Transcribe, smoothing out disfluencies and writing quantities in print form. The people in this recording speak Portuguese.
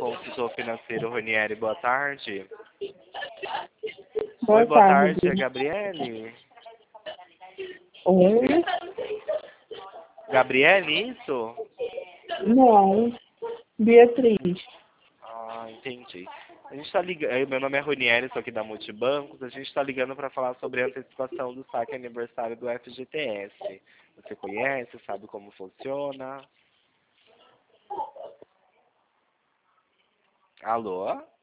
consultor financeiro Ronieri, boa tarde. Boa Oi, boa tarde. tarde, é Gabriele? Oi? Gabriele, isso? Não. Beatriz. Ah, entendi. A gente tá ligando, meu nome é Ronieri, sou aqui da Multibancos, a gente está ligando para falar sobre a antecipação do saque aniversário do FGTS. Você conhece, sabe como funciona? Alô?